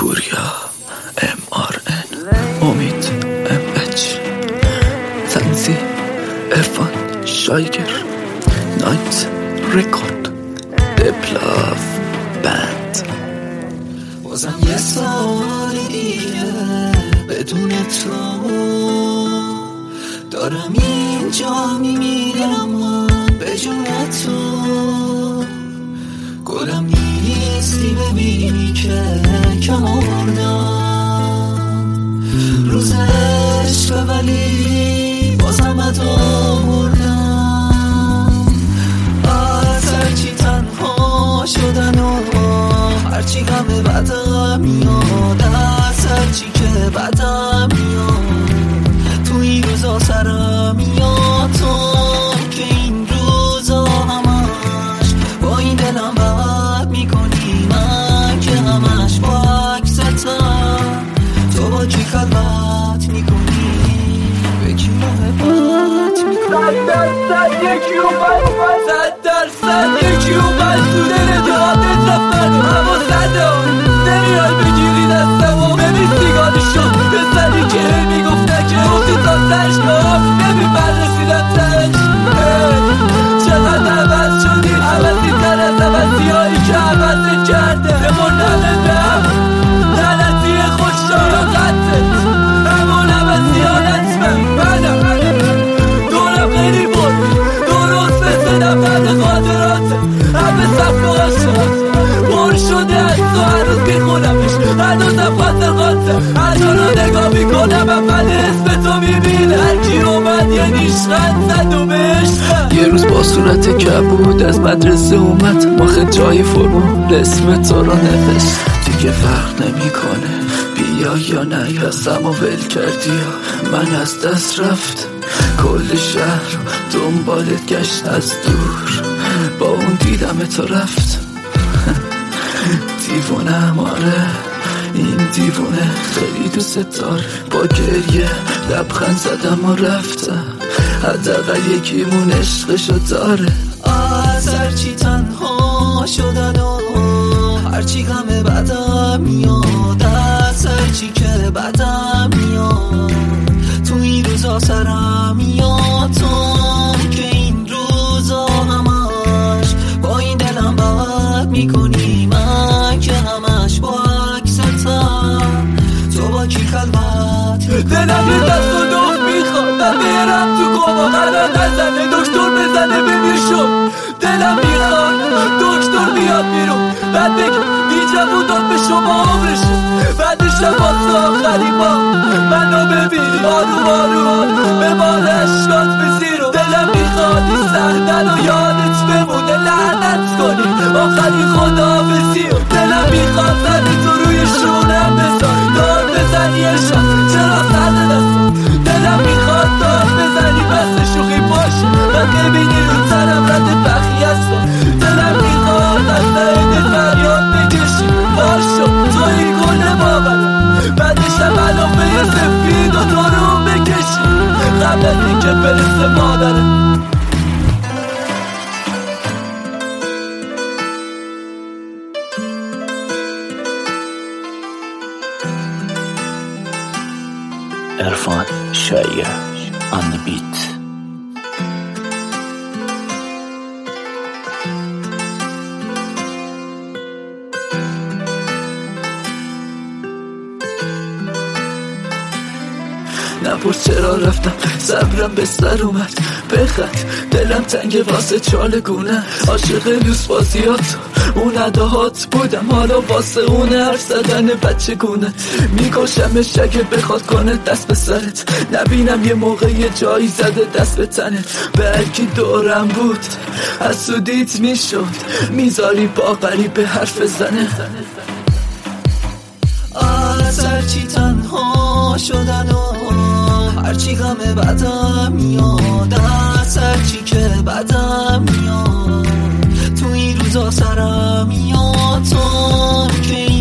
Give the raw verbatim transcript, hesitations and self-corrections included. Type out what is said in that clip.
پوریا ام آر ان امید ام اچ تنظیم عرفان شایگر نایت رکورد دپلاف بند. بازم یه سال دیگه بدون تو دارم اینجا میمیرم به جون تو. گلم نیستی ببینی که کم آوردم روز عشق ولی بازم بد آوردم. از هرچی تنها شدن و هرچی غم بدم میاد، از هرچی که بدم میاد تو این روزا سرم میاد. تو که این روزا همش با این دلم بد میکنی، من که همش با عکستم تو با کی خلوت میکنی، به کی محبت میکنی. صد درصد یکی رو بد صد درصد یکی رو بد تو دل دادت رفتن و هوا صدا نمیاد بگیری دستم و ببین سیگاری شد بزنی که میگفتن که اوزی تا سرش کام ببین من رسیدم سرش. چقدر عوض شدی عوضی تر از عوضی هایی که عوضت کرده بمون نمدم لعنتی خوشا قدت همون عوضی ها نتمه منم دورم خیلی بردی درست مثل نفت خاطراته همه صفحه هاشت پر شده از تو هنوز میخونمش هنوزم خاطر خاطر هر رو نگاه میکنم اول اسم تو میبینه هرکی اومد یه نیشخند زد و بشخند. یه روز با صورت کبود از مدرسه اومد ماخه جای فرمول اسم تو رو نوشت. دیگه فرق نمیکنه بیا یا نه یاسم و ول کردی یا من از دست رفت. کل شهر رو دنبالت گشت از دور با اون دیدم تو رفت. دیوونه آره این دیوونه خیلی دوست داره با گریه لبخند زدم و رفتم حداقل یکیمون عشقشو داره. از هرچی تنها شدن و هرچی غم بدم میاد، از هرچی که بدم میاد تو این روزا سرم میاد. تو که این روزا همش با این دلم بد میکنی، من که همش با عکستم تو با کی خلوت. دلم یه دست و دخت میخواد من برم تو کما قرار نزنه دکتر بزنه بمیرشم. دلم میخواد دکتر بیاد بیرون بعد بگه هیچ بوداد به شما عمرشم بعدشم واسه آخری با منو ببین آروم آروم به مال اشکات بزیرو. دلم میخواد این صحنه رو یادت بمونه لعنت کنی آخری خداحافظیو. دلم میخواد زن تو روی شونم بذاری دار بزنی اشان چرا سرد دستم. دلم میخواد دار بزنی بس شوخی باشه و ببینی رو سرم رد بخی هستم. دلم میخواد از دهید فریاد بکشی باشو تو این گل باورم بعدشم علافه سفید و تو رو بکشی قبل از این که برسه مادرم. عرفان شایگر on the beat. نپرس چرا رفتم صبرم به سر اومد بخند دلم تنگ واسه چالگونه عاشق لوس بازیات اون اداهات بودم حالا واسه اون حرف زدن بچه گونه میکشمش اگه بخواد کنه دست به سرت نبینم یه موقع یه جایی زده دست به تنت به هرکی دورم بود حسودیت میشد میذاری با غریبه حرف زنه. از هرچی تنها شدن و هرچی غم بدم میاد، از هرچی که بدم میاد تو این روزا سرم میاد. تو که